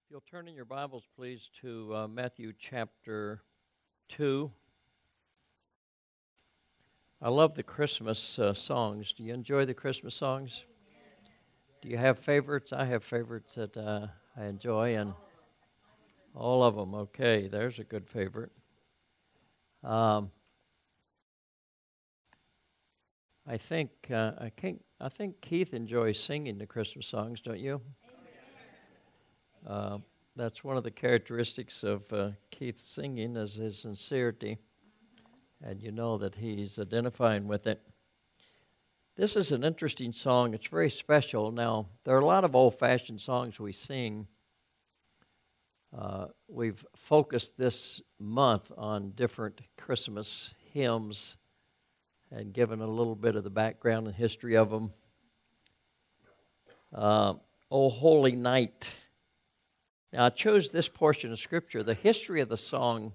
If you'll turn in your Bibles, please, to Matthew chapter 2. I love the Christmas songs. Do you enjoy the Christmas songs? Do you have favorites? I have favorites that I enjoy, and all of them. Okay, there's a good favorite. I think Keith enjoys singing the Christmas songs, don't you? That's one of the characteristics of Keith's singing is his sincerity, and you know that he's identifying with it. This is an interesting song. It's very special. Now, there are a lot of old-fashioned songs we sing. We've focused this month on different Christmas hymns and given a little bit of the background and history of them. O Holy Night. Now, I chose this portion of Scripture. The history of the song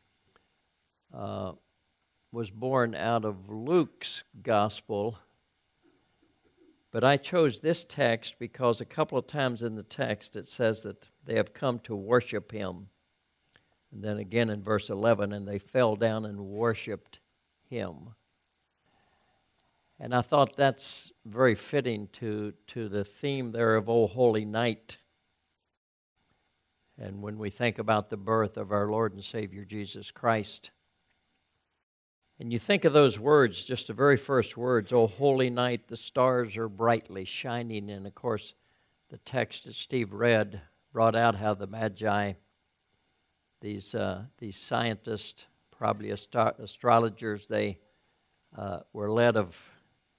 was born out of Luke's Gospel, but I chose this text because a couple of times in the text it says that they have come to worship Him. And then again in verse 11, and they fell down and worshiped Him. And I thought that's very fitting to the theme there of O Holy Night. And when we think about the birth of our Lord and Savior Jesus Christ, and you think of those words, just the very first words, O holy night, the stars are brightly shining. And of course, the text that Steve read brought out how the Magi, these scientists, probably astrologers, they were led of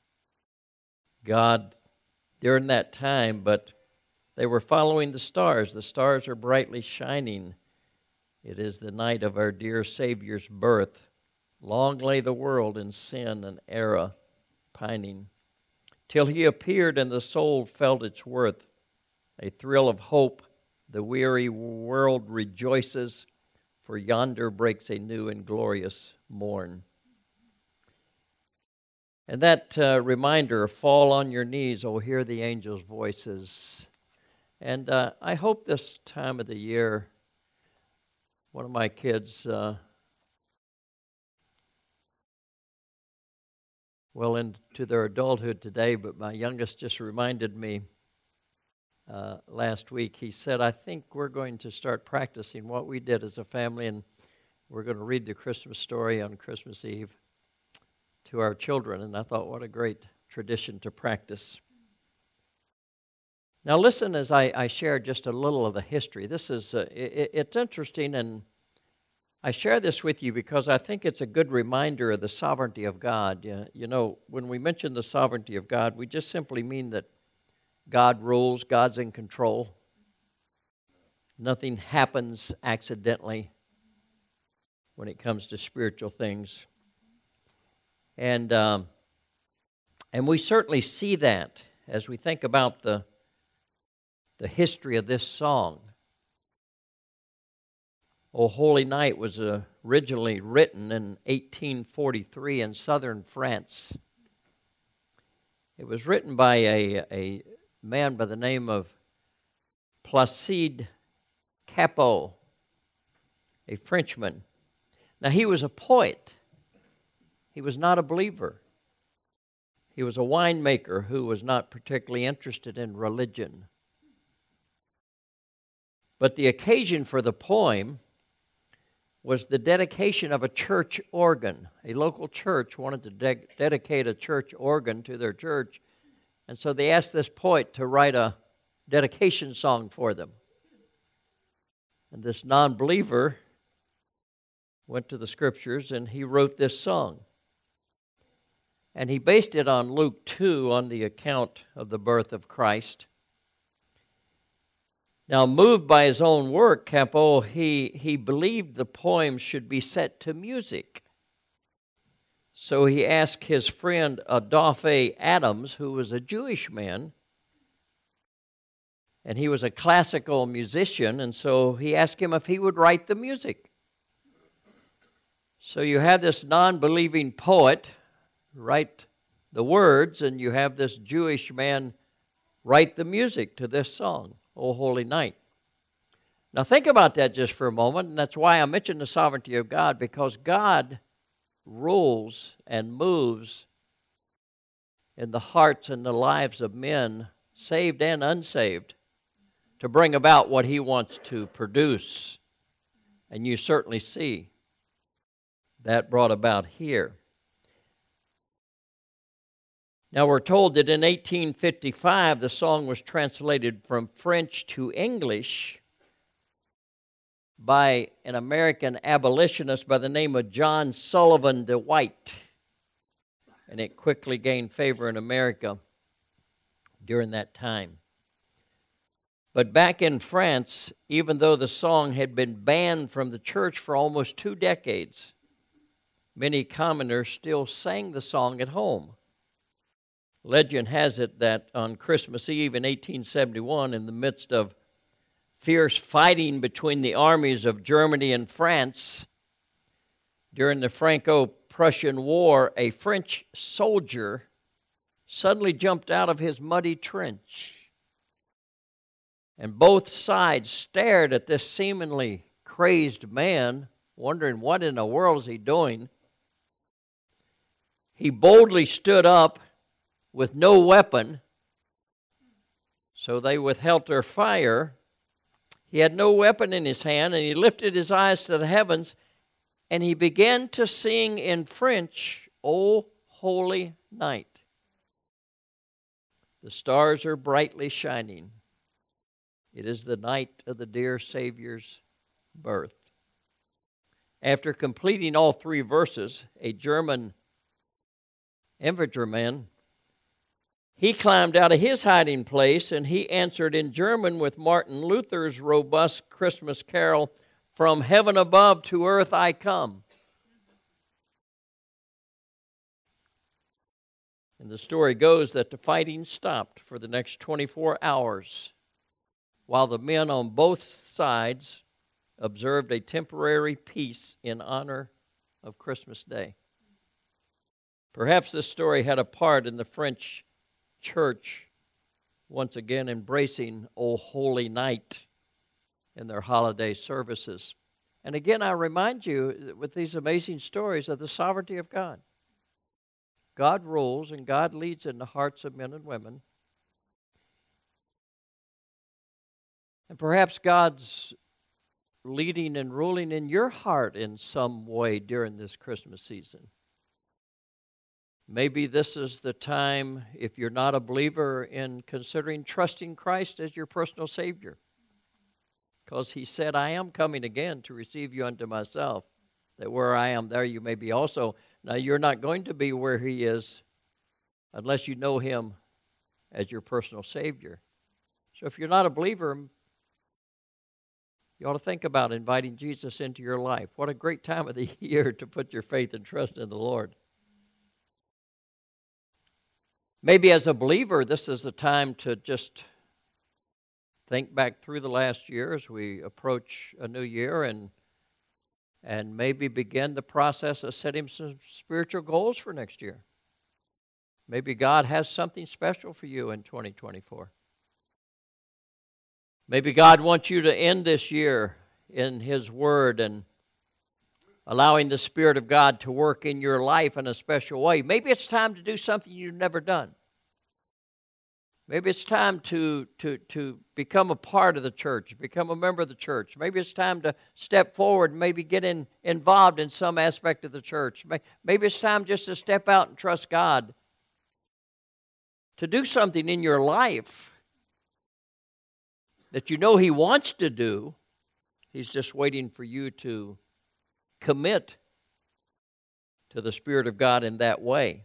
God during that time, but they were following the stars. The stars are brightly shining. It is the night of our dear Savior's birth. Long lay the world in sin and error pining, till He appeared and the soul felt its worth. A thrill of hope, the weary world rejoices, for yonder breaks a new and glorious morn. And that reminder, fall on your knees, oh, hear the angels' voices. And I hope this time of the year, one of my kids, well into their adulthood today, but my youngest just reminded me last week. He said, I think we're going to start practicing what we did as a family, and we're going to read the Christmas story on Christmas Eve to our children. And I thought, what a great tradition to practice. Now listen as I share just a little of the history. This is it's interesting, and I share this with you because I think it's a good reminder of the sovereignty of God. You know, when we mention the sovereignty of God, we just simply mean that God rules, God's in control. Nothing happens accidentally when it comes to spiritual things. And we certainly see that as we think about the history of this song. O Holy Night was originally written in 1843 in southern France. It was written by a man by the name of Placide Cappeau, a Frenchman. Now, he was a poet. He was not a believer. He was a winemaker who was not particularly interested in religion. But the occasion for the poem was the dedication of a church organ. A local church wanted to dedicate a church organ to their church, and so they asked this poet to write a dedication song for them. And this non-believer went to the Scriptures and he wrote this song. And he based it on Luke 2, on the account of the birth of Christ. Now, moved by his own work, Cappeau, he believed the poem should be set to music. So he asked his friend Adolphe Adams, who was a Jewish man, and he was a classical musician, and so he asked him if he would write the music. So you have this non-believing poet write the words, and you have this Jewish man write the music to this song, O Holy Night. Now think about that just for a moment, and that's why I mentioned the sovereignty of God, because God rules and moves in the hearts and the lives of men, saved and unsaved, to bring about what He wants to produce. And you certainly see that brought about here. Now we're told that in 1855 the song was translated from French to English by an American abolitionist by the name of John Sullivan DeWitt. And it quickly gained favor in America during that time. But back in France, even though the song had been banned from the church for almost 2 decades, many commoners still sang the song at home. Legend has it that on Christmas Eve in 1871, in the midst of fierce fighting between the armies of Germany and France, during the Franco-Prussian War, a French soldier suddenly jumped out of his muddy trench. And both sides stared at this seemingly crazed man, wondering what in the world is he doing. He boldly stood up with no weapon, so they withheld their fire. He had no weapon in his hand, and he lifted his eyes to the heavens, and he began to sing in French, "O Holy Night. The stars are brightly shining. It is the night of the dear Savior's birth." After completing all 3 verses, a German infantryman, he climbed out of his hiding place and he answered in German with Martin Luther's robust Christmas carol, "From heaven above to earth I come." And the story goes that the fighting stopped for the next 24 hours while the men on both sides observed a temporary peace in honor of Christmas Day. Perhaps this story had a part in the French church once again embracing O Holy Night in their holiday services. And again, I remind you with these amazing stories of the sovereignty of God. God rules and God leads in the hearts of men and women. And perhaps God's leading and ruling in your heart in some way during this Christmas season. Maybe this is the time, if you're not a believer, in considering trusting Christ as your personal Savior. Because He said, "I am coming again to receive you unto myself, that where I am, there you may be also." Now, you're not going to be where He is unless you know Him as your personal Savior. So if you're not a believer, you ought to think about inviting Jesus into your life. What a great time of the year to put your faith and trust in the Lord. Maybe as a believer, this is a time to just think back through the last year as we approach a new year and maybe begin the process of setting some spiritual goals for next year. Maybe God has something special for you in 2024. Maybe God wants you to end this year in His Word and allowing the Spirit of God to work in your life in a special way. Maybe it's time to do something you've never done. Maybe it's time to become a part of the church, become a member of the church. Maybe it's time to step forward and maybe get involved in some aspect of the church. Maybe it's time just to step out and trust God to do something in your life that you know He wants to do. He's just waiting for you to commit to the Spirit of God in that way.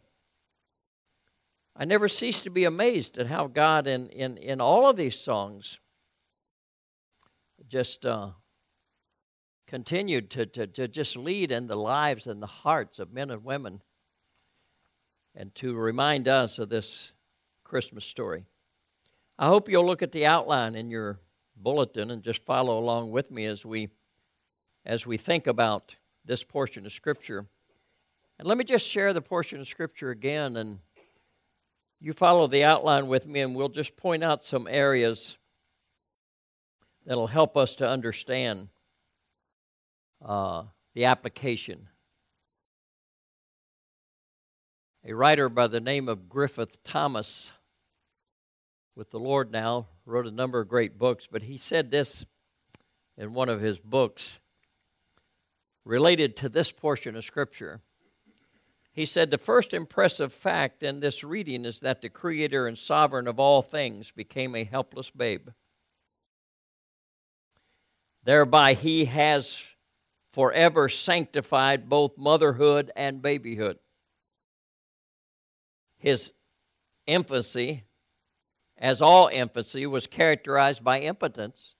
I never cease to be amazed at how God in all of these songs just continued to just lead in the lives and the hearts of men and women and to remind us of this Christmas story. I hope you'll look at the outline in your bulletin and just follow along with me as we think about this portion of Scripture. And let me just share the portion of Scripture again, and you follow the outline with me, and we'll just point out some areas that'll help us to understand the application. A writer by the name of Griffith Thomas, with the Lord now, wrote a number of great books, but he said this in one of his books related to this portion of Scripture. He said, "The first impressive fact in this reading is that the Creator and Sovereign of all things became a helpless babe. Thereby He has forever sanctified both motherhood and babyhood. His infancy, as all infancy, was characterized by impotence,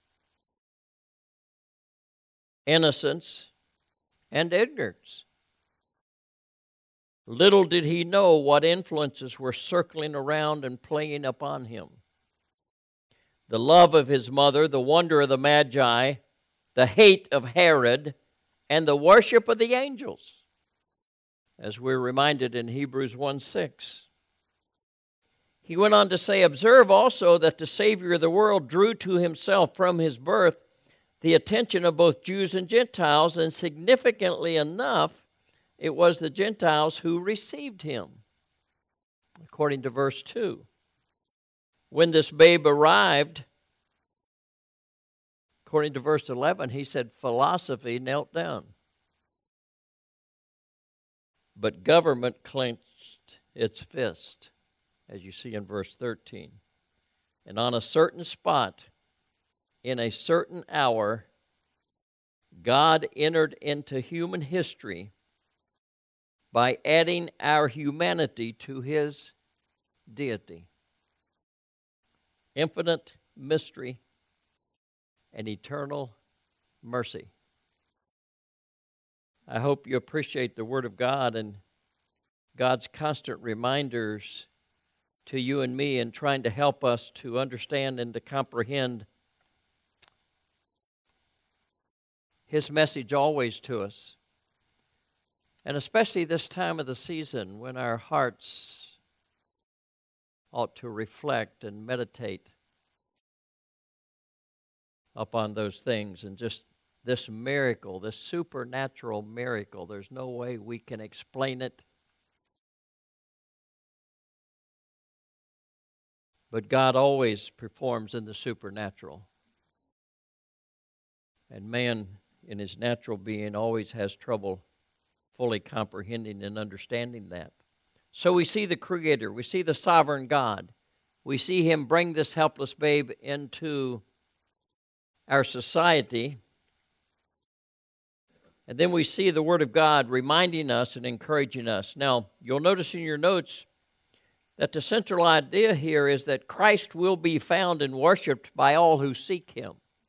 innocence, and ignorance. Little did he know what influences were circling around and playing upon him. The love of his mother, the wonder of the Magi, the hate of Herod, and the worship of the angels, as we're reminded in Hebrews 1:6. He went on to say, "Observe also that the Savior of the world drew to himself from his birth the attention of both Jews and Gentiles, and significantly enough, it was the Gentiles who received him." According to verse 2. When this babe arrived, according to verse 11, he said, philosophy knelt down, but government clenched its fist, as you see in verse 13. And on a certain spot, in a certain hour, God entered into human history by adding our humanity to his deity. Infinite mystery and eternal mercy. I hope you appreciate the Word of God and God's constant reminders to you and me in trying to help us to understand and to comprehend his message always to us. And especially this time of the season when our hearts ought to reflect and meditate upon those things and just this miracle, this supernatural miracle. There's no way we can explain it. But God always performs in the supernatural. And man, in his natural being, always has trouble fully comprehending and understanding that. So we see the Creator, we see the sovereign God. We see him bring this helpless babe into our society. And then we see the Word of God reminding us and encouraging us. Now, you'll notice in your notes that the central idea here is that Christ will be found and worshiped by all who seek him.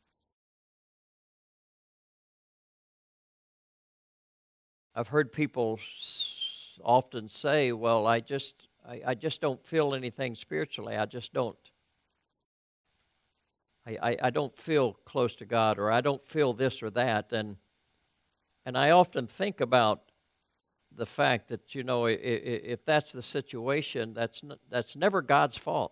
I've heard people often say, well, I just don't feel anything spiritually. I just don't. I don't feel close to God, or I don't feel this or that. And I often think about the fact that, you know, if that's the situation, that's never God's fault.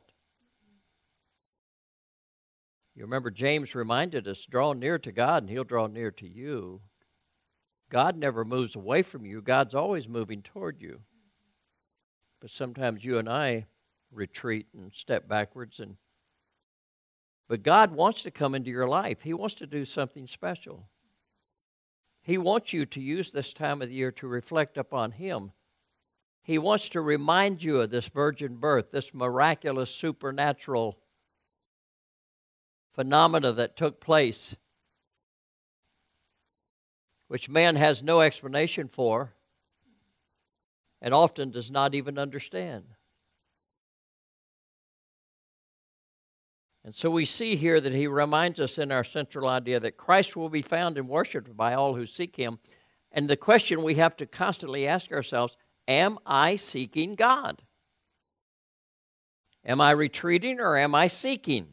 You remember James reminded us, draw near to God and he'll draw near to you. God never moves away from you. God's always moving toward you. But sometimes you and I retreat and step backwards. But God wants to come into your life. He wants to do something special. He wants you to use this time of the year to reflect upon him. He wants to remind you of this virgin birth, this miraculous supernatural phenomena that took place, which man has no explanation for and often does not even understand. And so we see here that he reminds us in our central idea that Christ will be found and worshiped by all who seek him. And the question we have to constantly ask ourselves, am I seeking God? Am I retreating or am I seeking?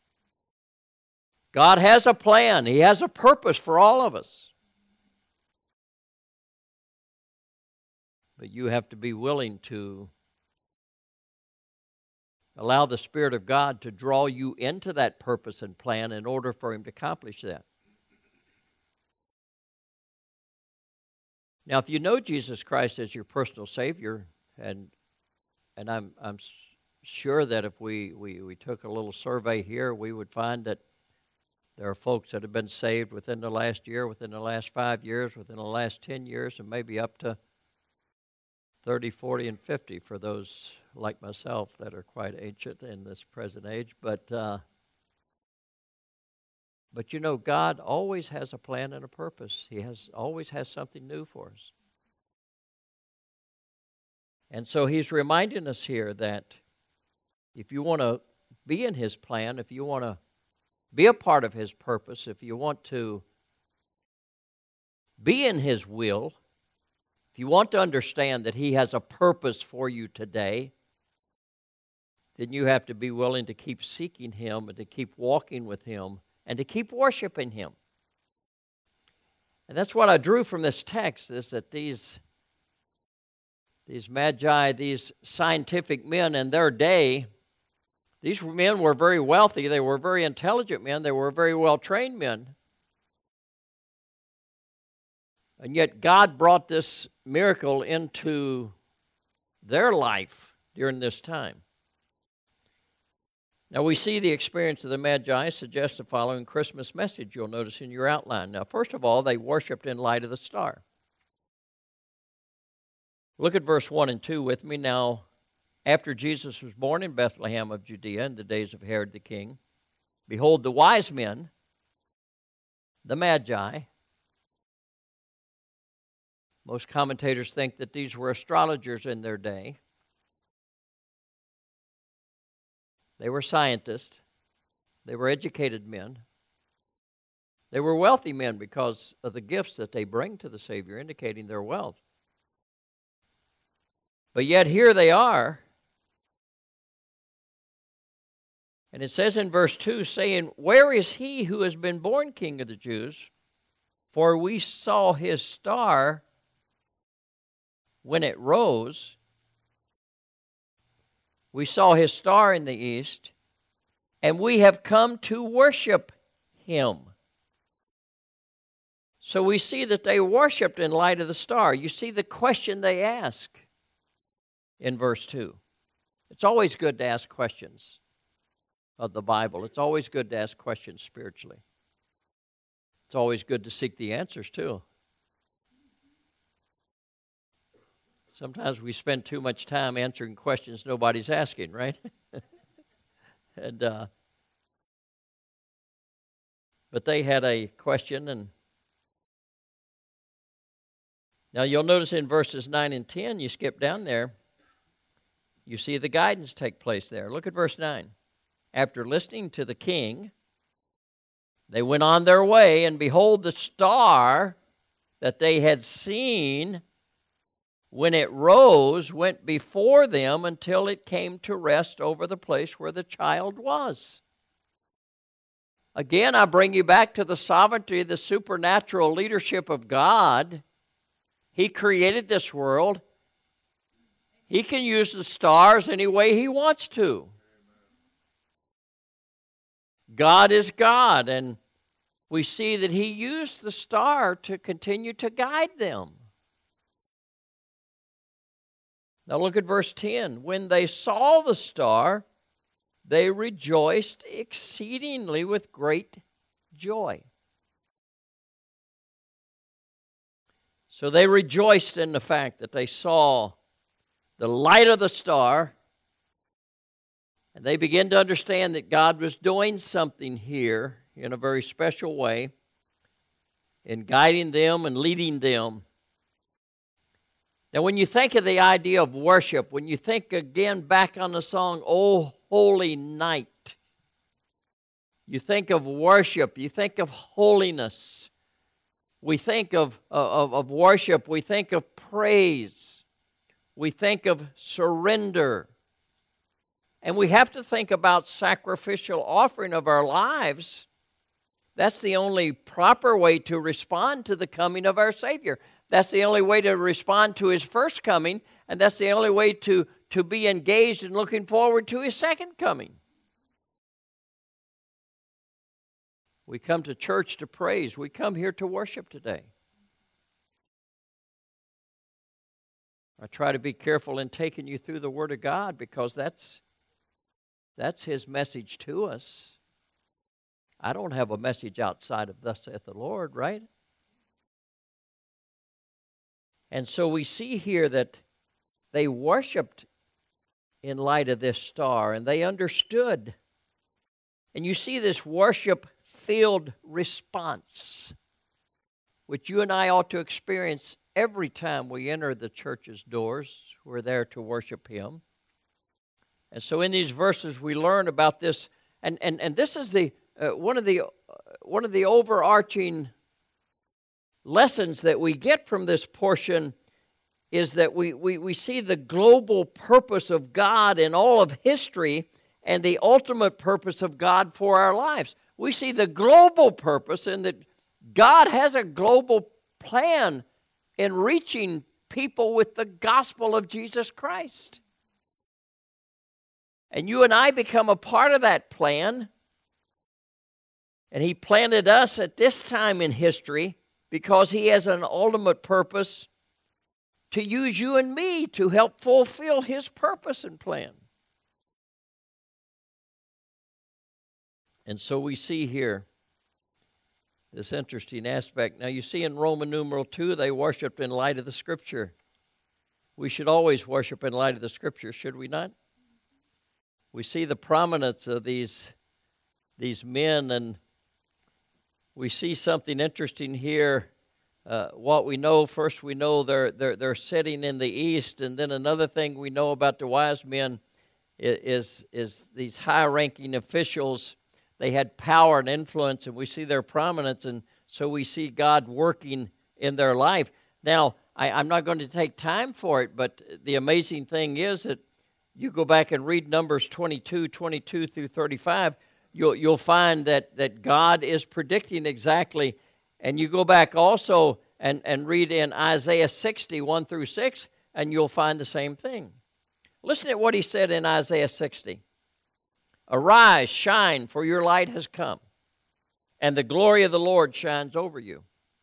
God has a plan. He has a purpose for all of us. But you have to be willing to Allow the Spirit of God to draw you into that purpose and plan in order for Him to accomplish that. Now, if you know Jesus Christ as your personal Savior, and I'm sure that if we took a little survey here, we would find that there are folks that have been saved within the last year, within the last 5 years, within the last 10 years, and maybe up to 30, 40, and 50 for those like myself that are quite ancient in this present age. But you know, God always has a plan and a purpose. He always has something new for us. And so He's reminding us here that if you want to be in His plan, if you want to be a part of His purpose, if you want to be in His will, if you want to understand that He has a purpose for you today, then you have to be willing to keep seeking Him and to keep walking with Him and to keep worshiping Him. And that's what I drew from this text, is that these magi, these scientific men in their day, these men were very wealthy, they were very intelligent men, they were very well-trained men. And yet God brought this miracle into their life during this time. Now we see the experience of the Magi suggests the following Christmas message you'll notice in your outline. Now, first of all, they worshiped in light of the star. Look at verse 1 and 2 with me. Now, after Jesus was born in Bethlehem of Judea in the days of Herod the king, behold, the wise men, the Magi. Most commentators think that these were astrologers in their day. They were scientists. They were educated men. They were wealthy men because of the gifts that they bring to the Savior, indicating their wealth. But yet here they are. And it says in verse 2, saying, "Where is he who has been born King of the Jews? For we saw his star when it rose. We saw his star in the east, and we have come to worship him." So we see that they worshiped in light of the star. You see the question they ask in verse 2. It's always good to ask questions of the Bible. It's always good to ask questions spiritually. It's always good to seek the answers too. Sometimes we spend too much time answering questions nobody's asking, right? But they had a question, and now you'll notice in verses 9 and 10, you skip down there, you see the guidance take place there. Look at verse 9. After listening to the king, they went on their way, and behold, the star that they had seen when it rose went before them until it came to rest over the place where the child was. Again, I bring you back to the sovereignty, the supernatural leadership of God. He created this world. He can use the stars any way He wants to. God is God, and we see that He used the star to continue to guide them. Now look at verse 10. When they saw the star, they rejoiced exceedingly with great joy. So they rejoiced in the fact that they saw the light of the star, and they began to understand that God was doing something here in a very special way in guiding them and leading them. Now, when you think of the idea of worship, when you think again back on the song, "O Holy Night," you think of worship, you think of holiness. We think of worship, we think of praise, we think of surrender. And we have to think about sacrificial offering of our lives. That's the only proper way to respond to the coming of our Savior. That's the only way to respond to His first coming, and that's the only way to to be engaged and looking forward to His second coming. We come to church to praise. We come here to worship today. I try to be careful in taking you through the Word of God because that's His message to us. I don't have a message outside of thus saith the Lord, right? And so we see here that they worshiped in light of this star, and they understood. And you see this worship-filled response, which you and I ought to experience every time we enter the church's doors. We're there to worship Him. And so in these verses we learn about this, and this is the one of the overarching lessons that we get from this portion is that we see the global purpose of God in all of history and the ultimate purpose of God for our lives. We see the global purpose in that God has a global plan in reaching people with the gospel of Jesus Christ. And you and I become a part of that plan. And He planted us at this time in history because He has an ultimate purpose to use you and me to help fulfill His purpose and plan. And so we see here this interesting aspect. Now you see in Roman numeral 2, they worshiped in light of the Scripture. We should always worship in light of the Scripture, should we not? We see the prominence of these men, and we see something interesting here. What we know, first we know they're sitting in the east, and then another thing we know about the wise men is these high-ranking officials. They had power and influence, and we see their prominence, and so we see God working in their life. Now, I'm not going to take time for it, but the amazing thing is that you go back and read Numbers 22 through 35, you'll find that God is predicting exactly. And you go back also and read in Isaiah 60, 1 through 6, and you'll find the same thing. Listen to what He said in Isaiah 60. Arise, shine, for your light has come, and the glory of the Lord shines over you.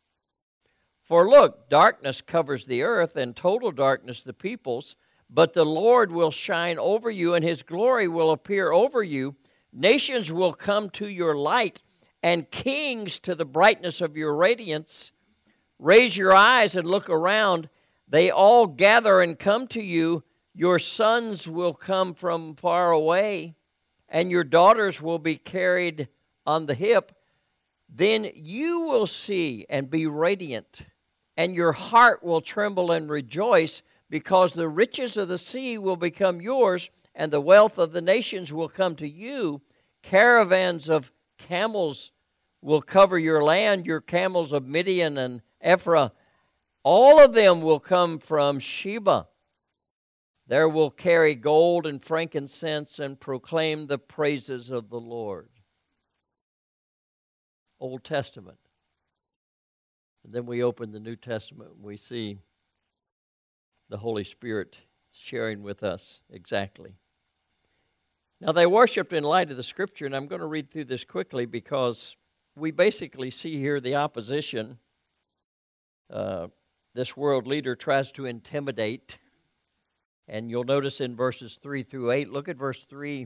For look, darkness covers the earth, and total darkness the peoples, but the Lord will shine over you, and His glory will appear over you. Nations will come to your light, and kings to the brightness of your radiance. Raise your eyes and look around. They all gather and come to you. Your sons will come from far away, and your daughters will be carried on the hip. Then you will see and be radiant, and your heart will tremble and rejoice, because the riches of the sea will become yours, and the wealth of the nations will come to you. Caravans of camels will cover your land, your camels of Midian and Ephraim. All of them will come from Sheba. There will carry gold and frankincense and proclaim the praises of the Lord. Old Testament. And then we open the New Testament and we see the Holy Spirit sharing with us exactly. Now they worshiped in light of the Scripture, and I'm going to read through this quickly because we basically see here the opposition. This world leader tries to intimidate. And you'll notice in verses 3 through 8, look at verse 3.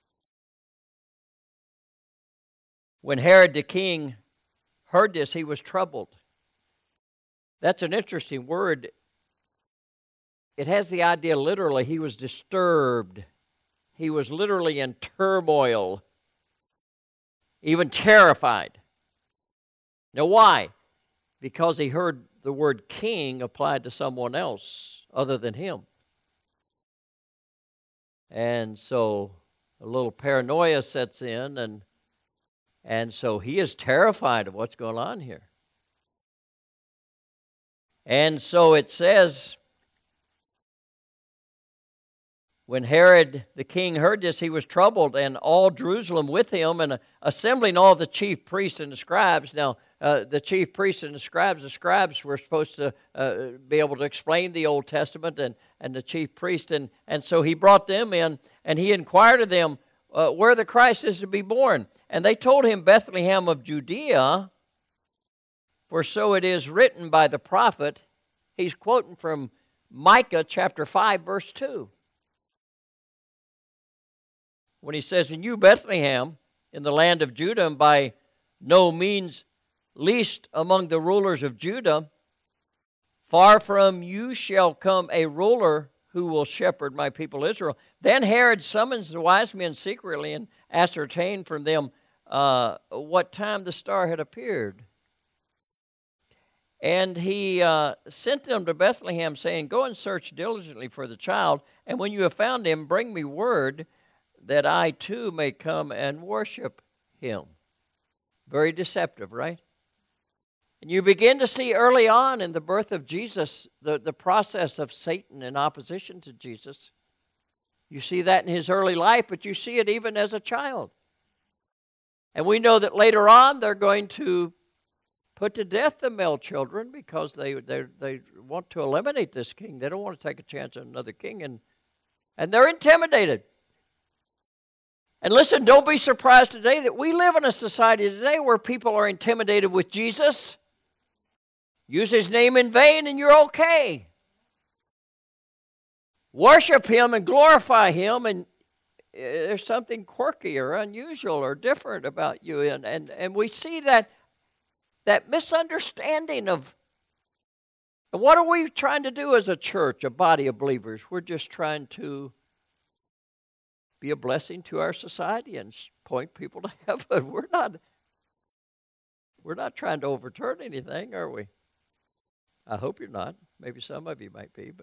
When Herod the king heard this, he was troubled. That's an interesting word. It has the idea literally, he was disturbed. He was literally in turmoil, even terrified. Now why? Because he heard the word king applied to someone else other than him. And so a little paranoia sets in, and so he is terrified of what's going on here. And so it says, When Herod the king heard this, he was troubled, and all Jerusalem with him, and assembling all the chief priests and the scribes. Now, the chief priests and the scribes were supposed to be able to explain the Old Testament, and the chief priest, and so he brought them in, and he inquired of them where the Christ is to be born. And they told him, Bethlehem of Judea, for so it is written by the prophet. He's quoting from Micah chapter 5, verse 2. When he says, and you, Bethlehem, in the land of Judah, and by no means least among the rulers of Judah, far from you shall come a ruler who will shepherd my people Israel. Then Herod summons the wise men secretly and ascertained from them what time the star had appeared. And he sent them to Bethlehem, saying, go and search diligently for the child, and when you have found him, bring me word that I too may come and worship him. Very deceptive, right? And you begin to see early on in the birth of Jesus the process of Satan in opposition to Jesus. You see that in his early life, but you see it even as a child. And we know that later on they're going to put to death the male children because they want to eliminate this king. They don't want to take a chance on another king, and they're intimidated. And listen, don't be surprised today that we live in a society today where people are intimidated with Jesus. Use his name in vain and you're okay. Worship him and glorify him, and there's something quirky or unusual or different about you. And we see that misunderstanding of, and what are we trying to do as a church, a body of believers? We're just trying to be a blessing to our society and point people to heaven. We're not trying to overturn anything, are we? I hope you're not. Maybe some of you might be, but.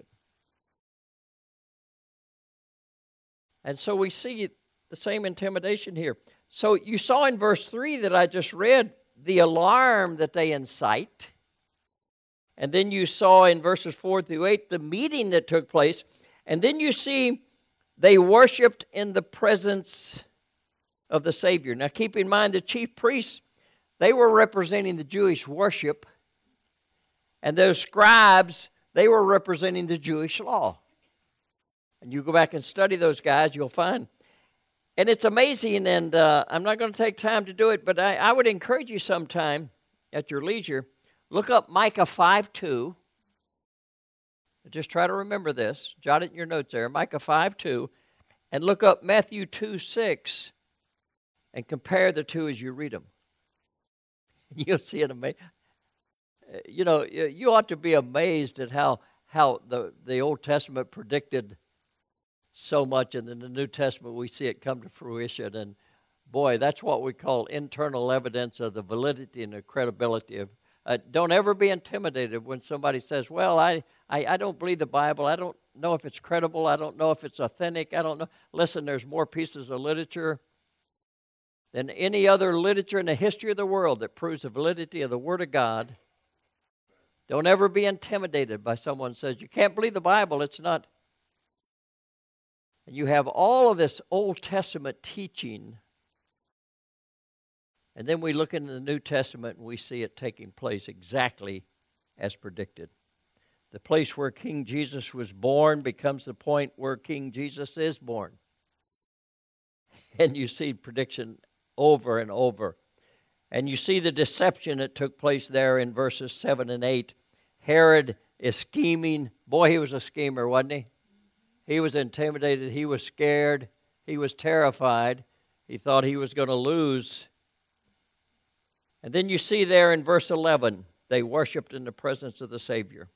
And so we see the same intimidation here. So you saw in verse 3 that I just read the alarm that they incite. And then you saw in verses 4 through 8 the meeting that took place. And then you see they worshiped in the presence of the Savior. Now keep in mind the chief priests, they were representing the Jewish worship. And those scribes, they were representing the Jewish law. And you go back and study those guys, you'll find. And it's amazing, and I'm not going to take time to do it, but I would encourage you sometime at your leisure, look up Micah 5:2. Just try to remember this. Jot it in your notes there, Micah 5:2. And look up Matthew 2:6 and compare the two as you read them. You'll see it amazing. You know, you ought to be amazed at how the Old Testament predicted so much, and in the New Testament we see it come to fruition. And boy, that's what we call internal evidence of the validity and the credibility of. Don't ever be intimidated when somebody says, well, I don't believe the Bible. I don't know if it's credible. I don't know if it's authentic. I don't know. Listen, there's more pieces of literature than any other literature in the history of the world that proves the validity of the Word of God. Don't ever be intimidated by someone who says, you can't believe the Bible. It's not. And you have all of this Old Testament teaching. And then we look into the New Testament and we see it taking place exactly as predicted. The place where King Jesus was born becomes the point where King Jesus is born. And you see prediction over and over. And you see the deception that took place there in verses 7 and 8. Herod is scheming. Boy, he was a schemer, wasn't he? He was intimidated. He was scared. He was terrified. He thought he was going to lose. And then you see there in verse 11, they worshiped in the presence of the Savior.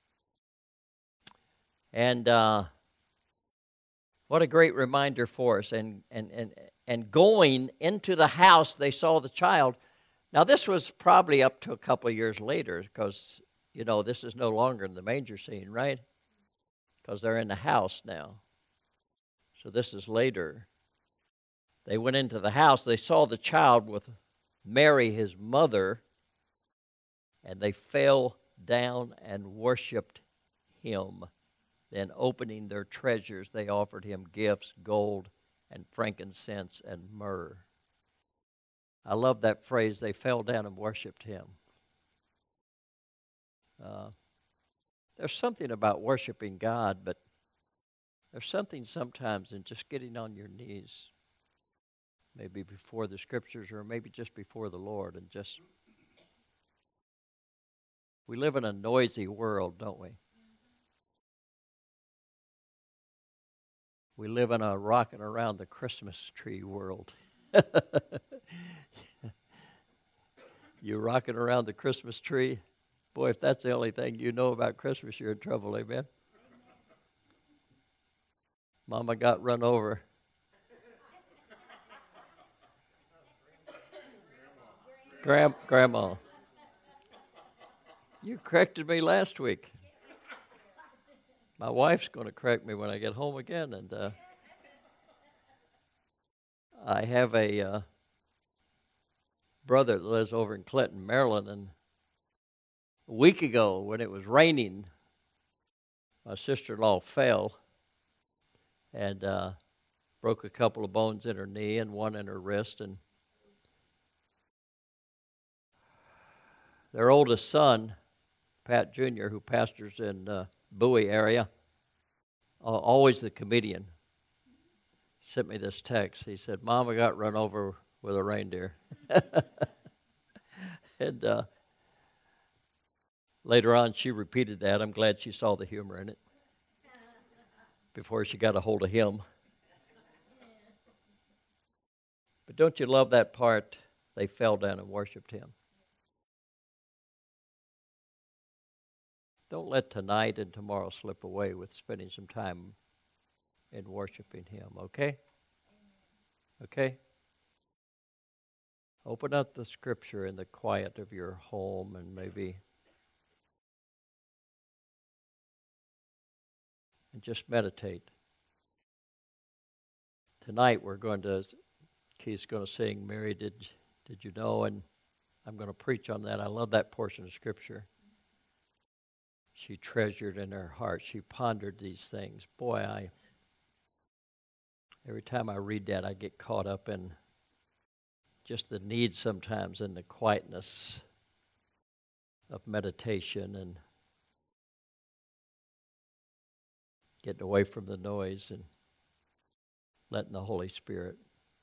And what a great reminder for us. And going into the house, they saw the child. Now, this was probably up to a couple of years later because, you know, this is no longer in the manger scene, right? Because they're in the house now. So this is later. They went into the house. They saw the child with Mary, his mother, and they fell down and worshiped him. Then opening their treasures, they offered him gifts, gold and frankincense and myrrh. I love that phrase, they fell down and worshiped him. There's something about worshiping God, but there's something sometimes in just getting on your knees, maybe before the Scriptures or maybe just before the Lord, and just... We live in a noisy world, don't we? We live in a rocking around the Christmas tree world. You rocking around the Christmas tree? Boy, if that's the only thing you know about Christmas, you're in trouble, amen? Mama got run over. Grandma. You corrected me last week. My wife's going to correct me when I get home again. And I have a brother that lives over in Clinton, Maryland. And a week ago, when it was raining, my sister-in-law fell and broke a couple of bones in her knee and one in her wrist. And their oldest son, Pat Jr., who pastors in Bowie area, always the comedian, sent me this text. He said, Mama got run over with a reindeer. And later on, she repeated that. I'm glad she saw the humor in it before she got a hold of him. But don't you love that part? They fell down and worshiped him. Don't let tonight and tomorrow slip away with spending some time in worshiping him, okay? Okay? Open up the Scripture in the quiet of your home and maybe and just meditate. Tonight Keith's going to sing, Mary, did you know? And I'm going to preach on that. I love that portion of Scripture. She treasured in her heart. She pondered these things. Boy, every time I read that, I get caught up in just the need sometimes in the quietness of meditation and getting away from the noise and letting the Holy Spirit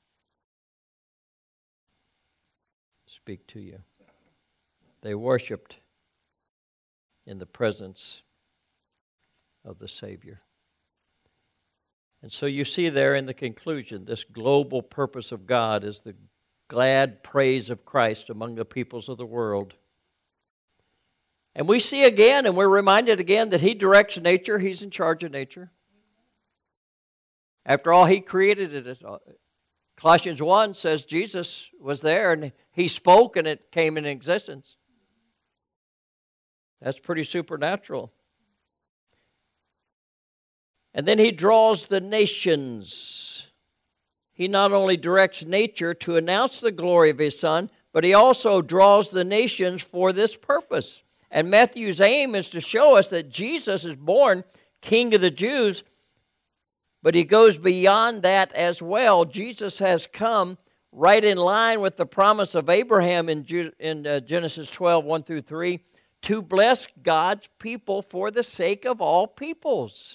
speak to you. They worshiped in the presence of the Savior. And so you see there in the conclusion, this global purpose of God is the glad praise of Christ among the peoples of the world. And we see again, and we're reminded again, that He directs nature. He's in charge of nature. After all, He created it. Colossians 1 says Jesus was there, and He spoke, and it came into existence. That's pretty supernatural. And then He draws the nations. He not only directs nature to announce the glory of His Son, but He also draws the nations for this purpose. And Matthew's aim is to show us that Jesus is born King of the Jews, but He goes beyond that as well. Jesus has come right in line with the promise of Abraham in Genesis 12, 1 through 3, to bless God's people for the sake of all peoples.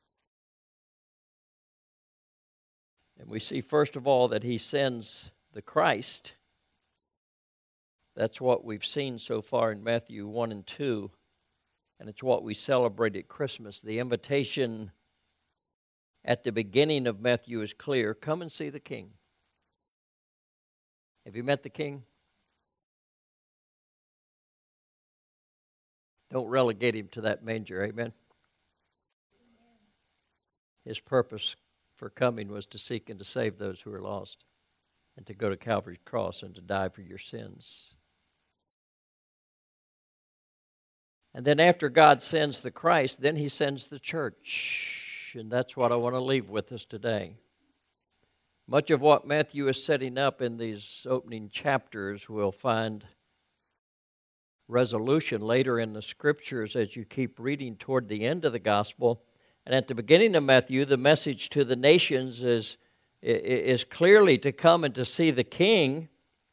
And we see, first of all, that He sends the Christ. That's what we've seen so far in Matthew 1 and 2. And it's what we celebrate at Christmas. The invitation at the beginning of Matthew is clear. Come and see the King. Have you met the King? Don't relegate Him to that manger, amen? His purpose for coming was to seek and to save those who are lost, and to go to Calvary's cross and to die for your sins. And then after God sends the Christ, then He sends the church. And that's what I want to leave with us today. Much of what Matthew is setting up in these opening chapters will find resolution later in the Scriptures as you keep reading toward the end of the gospel. And at the beginning of Matthew, the message to the nations is clearly to come and to see the King.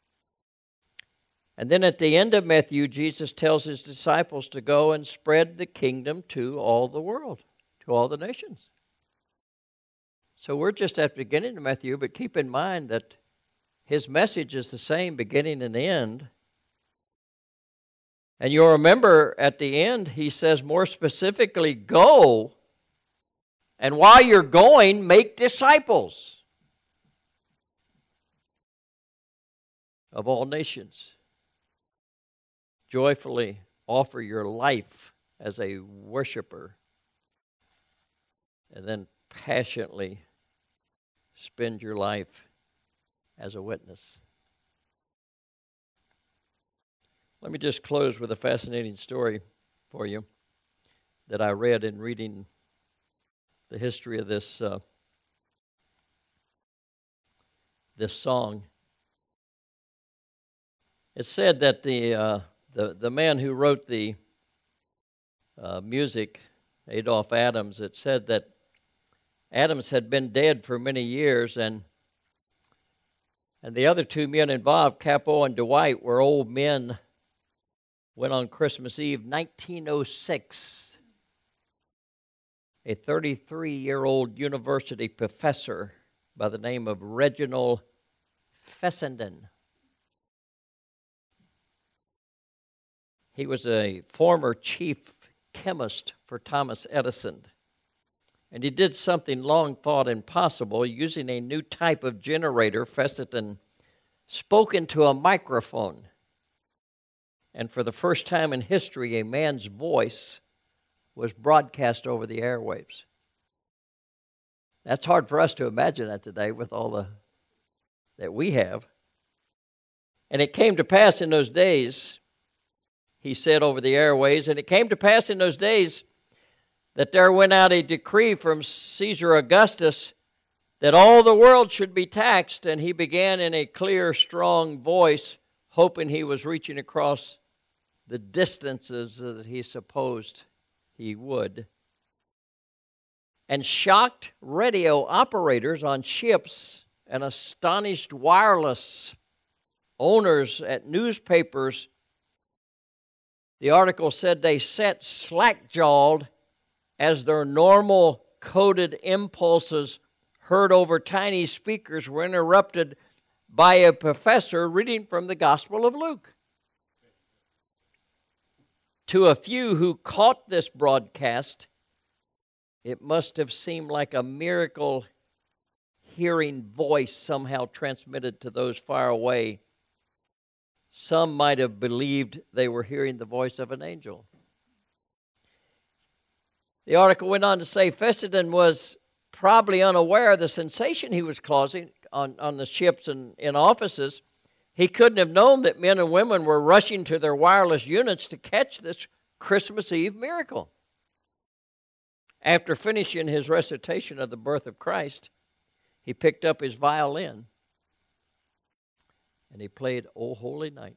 And then at the end of Matthew, Jesus tells his disciples to go and spread the kingdom to all the world, to all the nations. So we're just at the beginning of Matthew, but keep in mind that his message is the same beginning and end. And you'll remember at the end, he says more specifically, go, and while you're going, make disciples of all nations. Joyfully offer your life as a worshiper, and then passionately spend your life as a witness. Let me just close with a fascinating story for you that I read in reading the history of this song. It said that the man who wrote the music, Adolph Adams, it said that Adams had been dead for many years, and the other two men involved, Capo and Dwight, were old men when on Christmas Eve, 1906, a 33-year-old university professor by the name of Reginald Fessenden. He was a former chief chemist for Thomas Edison. And he did something long thought impossible. Using a new type of generator, Fessenden spoke into a microphone. And for the first time in history, a man's voice was broadcast over the airwaves. That's hard for us to imagine that today with all that we have. And it came to pass in those days, he said over the airways, and it came to pass in those days that there went out a decree from Caesar Augustus that all the world should be taxed, and he began in a clear, strong voice, hoping he was reaching across the distances that he supposed he would. And shocked radio operators on ships and astonished wireless owners at newspapers, the article said they sat slack-jawed as their normal coded impulses heard over tiny speakers were interrupted by a professor reading from the Gospel of Luke. To a few who caught this broadcast, it must have seemed like a miracle hearing voice somehow transmitted to those far away. Some might have believed they were hearing the voice of an angel. The article went on to say Fessenden was probably unaware of the sensation he was causing on the ships and in offices. He couldn't have known that men and women were rushing to their wireless units to catch this Christmas Eve miracle. After finishing his recitation of the birth of Christ, he picked up his violin and he played "O Holy Night,"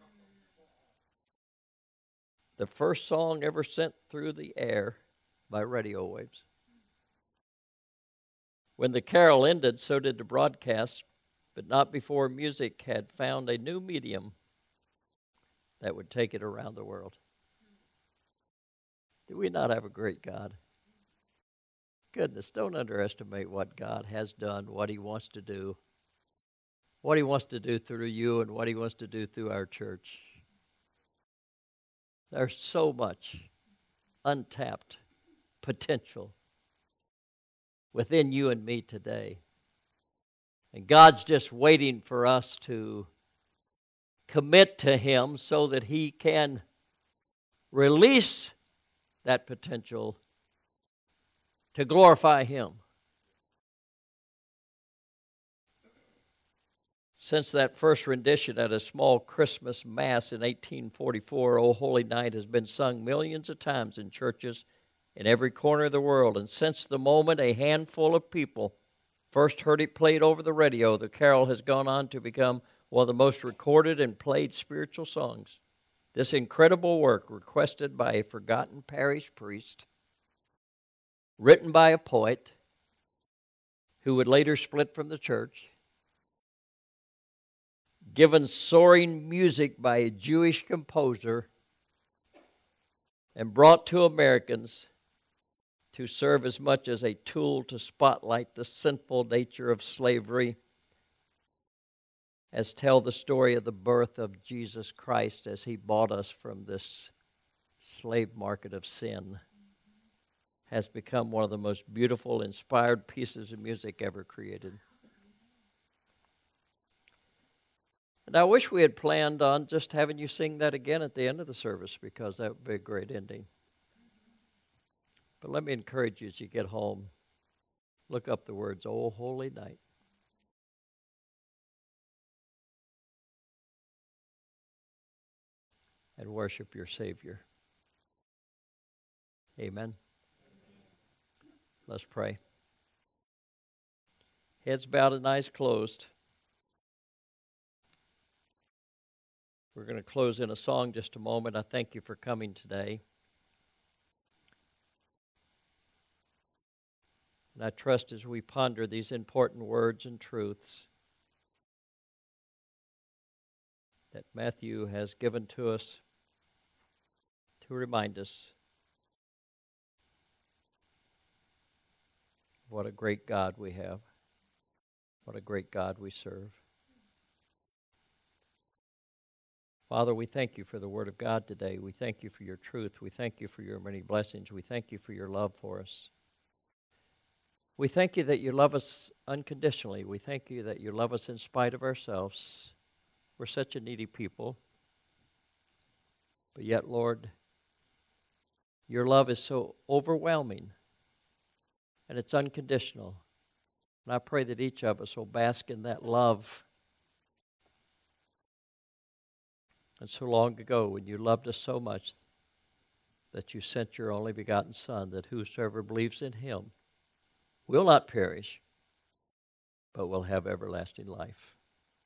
the first song ever sent through the air by radio waves. When the carol ended, so did the broadcast, but not before music had found a new medium that would take it around the world. Do we not have a great God? Goodness, don't underestimate what God has done, what he wants to do through you and what he wants to do through our church. There's so much untapped potential within you and me today. And God's just waiting for us to commit to him so that he can release that potential to glorify him. Since that first rendition at a small Christmas Mass in 1844, O Holy Night has been sung millions of times in churches in every corner of the world. And since the moment a handful of people first heard it played over the radio, the carol has gone on to become one of the most recorded and played spiritual songs. This incredible work, requested by a forgotten parish priest, written by a poet who would later split from the church, given soaring music by a Jewish composer, and brought to Americans to serve as much as a tool to spotlight the sinful nature of slavery as tell the story of the birth of Jesus Christ as he bought us from this slave market of sin, has become one of the most beautiful, inspired pieces of music ever created. And I wish we had planned on just having you sing that again at the end of the service, because that would be a great ending. But let me encourage you as you get home, look up the words, "O Holy Night." And worship your Savior. Amen. Let's pray. Heads bowed and eyes closed. We're going to close in a song just a moment. I thank you for coming today. And I trust as we ponder these important words and truths that Matthew has given to us to remind us what a great God we have, what a great God we serve. Father, we thank you for the Word of God today. We thank you for your truth. We thank you for your many blessings. We thank you for your love for us. We thank you that you love us unconditionally. We thank you that you love us in spite of ourselves. We're such a needy people. But yet, Lord, your love is so overwhelming, and it's unconditional. And I pray that each of us will bask in that love. And so long ago, when you loved us so much that you sent your only begotten Son, that whosoever believes in him will not perish, but will have everlasting life.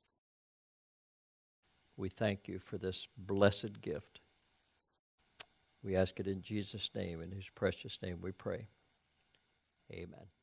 We thank you for this blessed gift. We ask it in Jesus' name, in his precious name we pray. Amen.